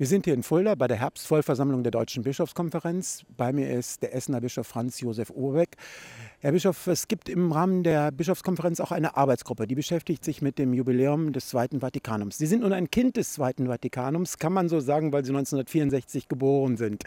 Wir sind hier in Fulda bei der Herbstvollversammlung der Deutschen Bischofskonferenz. Bei mir ist der Essener Bischof Franz Josef Urbeck. Herr Bischof, es gibt im Rahmen der Bischofskonferenz auch eine Arbeitsgruppe, die beschäftigt sich mit dem Jubiläum des Zweiten Vatikanums. Sie sind nun ein Kind des Zweiten Vatikanums, kann man so sagen, weil Sie 1964 geboren sind.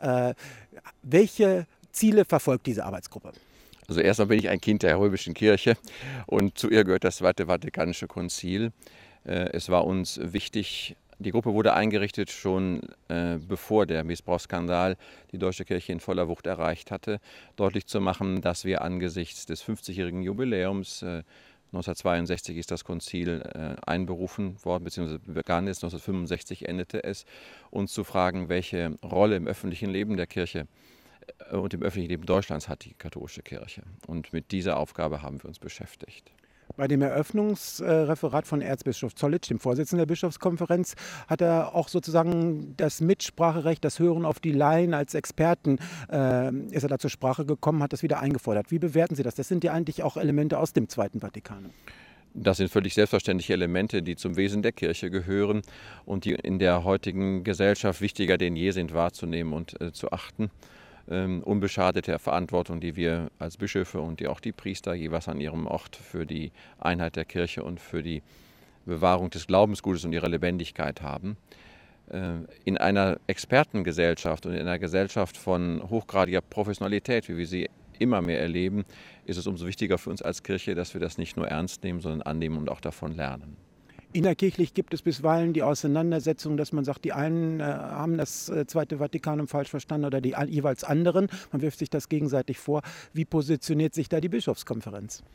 Welche Ziele verfolgt diese Arbeitsgruppe? Also erstmal bin ich ein Kind der römischen Kirche und zu ihr gehört das Zweite Vatikanische Konzil. Es war uns wichtig, die Gruppe wurde eingerichtet schon bevor der Missbrauchsskandal die Deutsche Kirche in voller Wucht erreicht hatte, deutlich zu machen, dass wir angesichts des 50-jährigen Jubiläums 1962 ist das Konzil einberufen worden, beziehungsweise begann es, 1965 endete es, uns zu fragen, welche Rolle im öffentlichen Leben der Kirche und im öffentlichen Leben Deutschlands hat die katholische Kirche. Und mit dieser Aufgabe haben wir uns beschäftigt. Bei dem Eröffnungsreferat von Erzbischof Zollitsch, dem Vorsitzenden der Bischofskonferenz, hat er auch sozusagen das Mitspracherecht, das Hören auf die Laien als Experten, ist er da zur Sprache gekommen, hat das wieder eingefordert. Wie bewerten Sie das? Das sind ja eigentlich auch Elemente aus dem Zweiten Vatikanum. Das sind völlig selbstverständliche Elemente, die zum Wesen der Kirche gehören und die in der heutigen Gesellschaft wichtiger denn je sind wahrzunehmen und zu achten. Unbeschadet der Verantwortung, die wir als Bischöfe und die auch die Priester jeweils an ihrem Ort für die Einheit der Kirche und für die Bewahrung des Glaubensgutes und ihrer Lebendigkeit haben. In einer Expertengesellschaft und in einer Gesellschaft von hochgradiger Professionalität, wie wir sie immer mehr erleben, ist es umso wichtiger für uns als Kirche, dass wir das nicht nur ernst nehmen, sondern annehmen und auch davon lernen. Innerkirchlich gibt es bisweilen die Auseinandersetzung, dass man sagt, die einen haben das Zweite Vatikanum falsch verstanden oder die jeweils anderen. Man wirft sich das gegenseitig vor. Wie positioniert sich da die Bischofskonferenz?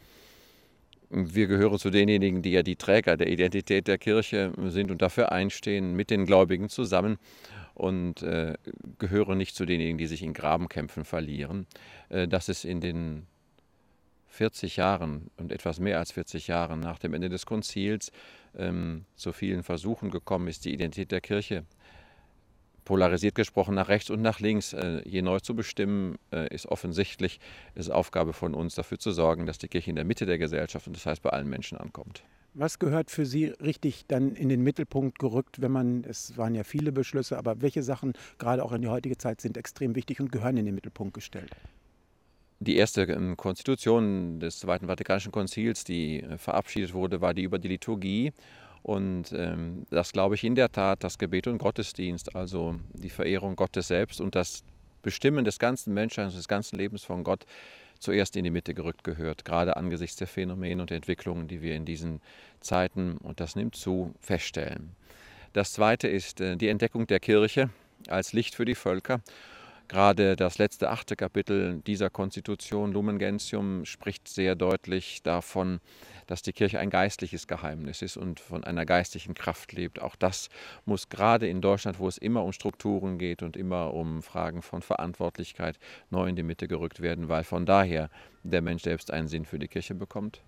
Wir gehören zu denjenigen, die ja die Träger der Identität der Kirche sind und dafür einstehen, mit den Gläubigen zusammen und gehören nicht zu denjenigen, die sich in Grabenkämpfen verlieren. Das ist in den 40 Jahren und etwas mehr als 40 Jahren nach dem Ende des Konzils zu vielen Versuchen gekommen ist, die Identität der Kirche, polarisiert gesprochen, nach rechts und nach links je neu zu bestimmen, ist offensichtlich, ist Aufgabe von uns, dafür zu sorgen, dass die Kirche in der Mitte der Gesellschaft, und das heißt bei allen Menschen, ankommt. Was gehört für Sie richtig dann in den Mittelpunkt gerückt, es waren ja viele Beschlüsse, aber welche Sachen gerade auch in die heutige Zeit sind extrem wichtig und gehören in den Mittelpunkt gestellt? Die erste Konstitution des Zweiten Vatikanischen Konzils, die verabschiedet wurde, war die über die Liturgie. Und das glaube ich in der Tat, das Gebet und Gottesdienst, also die Verehrung Gottes selbst und das Bestimmen des ganzen Menschseins, des ganzen Lebens von Gott, zuerst in die Mitte gerückt gehört, gerade angesichts der Phänomene und Entwicklungen, die wir in diesen Zeiten, und das nimmt zu, feststellen. Das Zweite ist die Entdeckung der Kirche als Licht für die Völker. Gerade das letzte 8. Kapitel dieser Konstitution, Lumen Gentium, spricht sehr deutlich davon, dass die Kirche ein geistliches Geheimnis ist und von einer geistlichen Kraft lebt. Auch das muss gerade in Deutschland, wo es immer um Strukturen geht und immer um Fragen von Verantwortlichkeit, neu in die Mitte gerückt werden, weil von daher der Mensch selbst einen Sinn für die Kirche bekommt.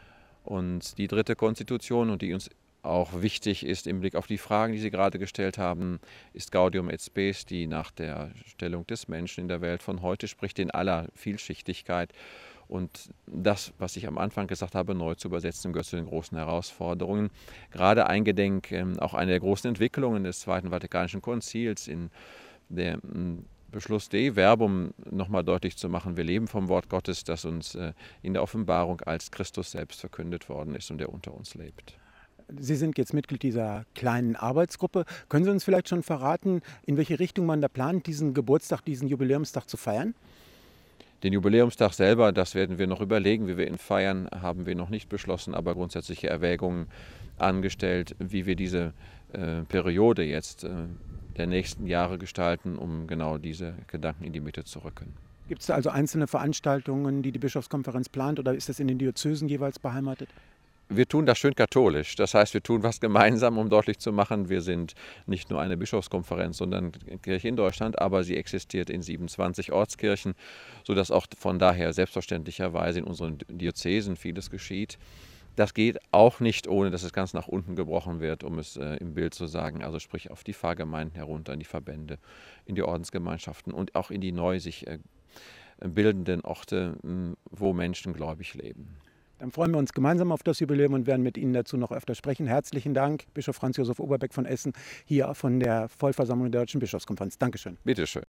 Und die dritte Konstitution, und die uns auch wichtig ist im Blick auf die Fragen, die Sie gerade gestellt haben, ist Gaudium et Spes, die nach der Stellung des Menschen in der Welt von heute spricht, in aller Vielschichtigkeit. Und das, was ich am Anfang gesagt habe, neu zu übersetzen, gehört zu den großen Herausforderungen. Gerade eingedenk auch einer der großen Entwicklungen des Zweiten Vatikanischen Konzils in der Beschluss Dei Verbum nochmal deutlich zu machen, wir leben vom Wort Gottes, das uns in der Offenbarung als Christus selbst verkündet worden ist und der unter uns lebt. Sie sind jetzt Mitglied dieser kleinen Arbeitsgruppe. Können Sie uns vielleicht schon verraten, in welche Richtung man da plant, diesen Geburtstag, diesen Jubiläumstag zu feiern? Den Jubiläumstag selber, das werden wir noch überlegen, wie wir ihn feiern, haben wir noch nicht beschlossen, aber grundsätzliche Erwägungen angestellt, wie wir diese Periode jetzt der nächsten Jahre gestalten, um genau diese Gedanken in die Mitte zu rücken. Gibt es da also einzelne Veranstaltungen, die die Bischofskonferenz plant, oder ist das in den Diözesen jeweils beheimatet? Wir tun das schön katholisch. Das heißt, wir tun was gemeinsam, um deutlich zu machen, wir sind nicht nur eine Bischofskonferenz, sondern Kirche in Deutschland, aber sie existiert in 27 Ortskirchen, sodass auch von daher selbstverständlicherweise in unseren Diözesen vieles geschieht. Das geht auch nicht, ohne dass es ganz nach unten gebrochen wird, um es im Bild zu sagen, also sprich auf die Pfarrgemeinden herunter, in die Verbände, in die Ordensgemeinschaften und auch in die neu sich bildenden Orte, wo Menschen gläubig leben. Dann freuen wir uns gemeinsam auf das Jubiläum und werden mit Ihnen dazu noch öfter sprechen. Herzlichen Dank, Bischof Franz Josef Overbeck von Essen, hier von der Vollversammlung der Deutschen Bischofskonferenz. Dankeschön. Bitteschön.